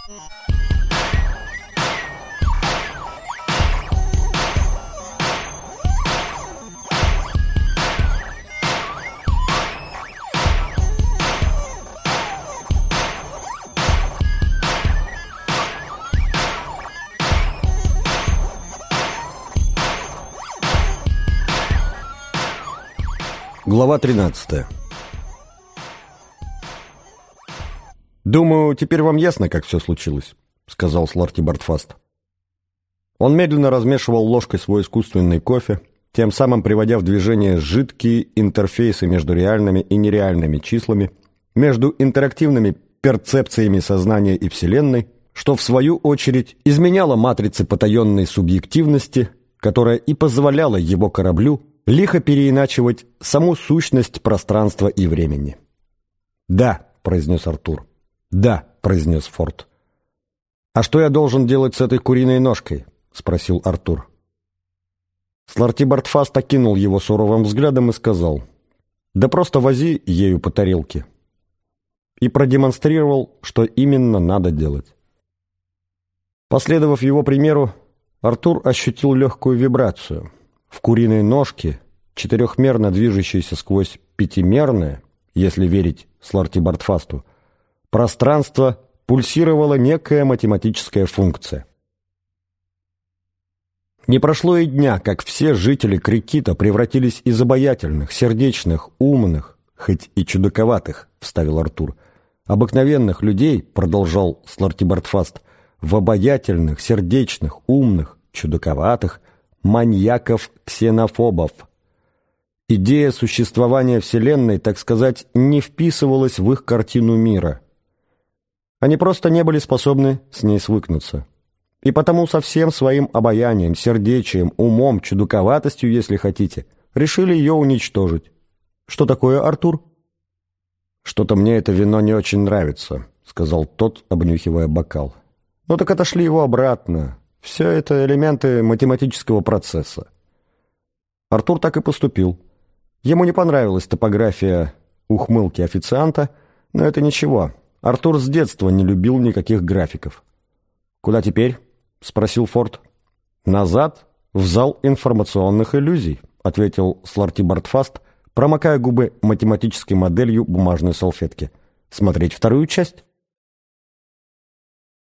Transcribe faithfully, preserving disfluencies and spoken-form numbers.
Глава тринадцатая. «Думаю, теперь вам ясно, как все случилось», — сказал Сларти Бартфаст. Он медленно размешивал ложкой свой искусственный кофе, тем самым приводя в движение жидкие интерфейсы между реальными и нереальными числами, между интерактивными перцепциями сознания и Вселенной, что, в свою очередь, изменяло матрицы потаенной субъективности, которая и позволяла его кораблю лихо переиначивать саму сущность пространства и времени. «Да», — произнес Артур. «Да», — произнес Форд. «А что я должен делать с этой куриной ножкой?» — спросил Артур. Сларти Бартфаст окинул его суровым взглядом и сказал: «Да просто вози ею по тарелке». И продемонстрировал, что именно надо делать. Последовав его примеру, Артур ощутил легкую вибрацию. В куриной ножке, четырехмерно движущейся сквозь пятимерное, если верить Сларти Бартфасту, пространство пульсировала некая математическая функция. Не прошло и дня, как все жители Крикита превратились из обаятельных, сердечных, умных, хоть и чудаковатых, вставил Артур, обыкновенных людей, продолжал Сларти Бартфаст, в обаятельных, сердечных, умных, чудаковатых, маньяков-ксенофобов. Идея существования Вселенной, так сказать, не вписывалась в их картину мира. Они просто не были способны с ней свыкнуться. И потому со всем своим обаянием, сердечием, умом, чудаковатостью, если хотите, решили ее уничтожить. Что такое, Артур? «Что-то мне это вино не очень нравится», — сказал тот, обнюхивая бокал. «Ну так отошли его обратно. Все это элементы математического процесса». Артур так и поступил. Ему не понравилась топография ухмылки официанта, но это ничего. Артур с детства не любил никаких графиков. «Куда теперь?» — спросил Форд. «Назад, в зал информационных иллюзий», — ответил Сларти Бартфаст, промокая губы математической моделью бумажной салфетки. «Смотреть вторую часть».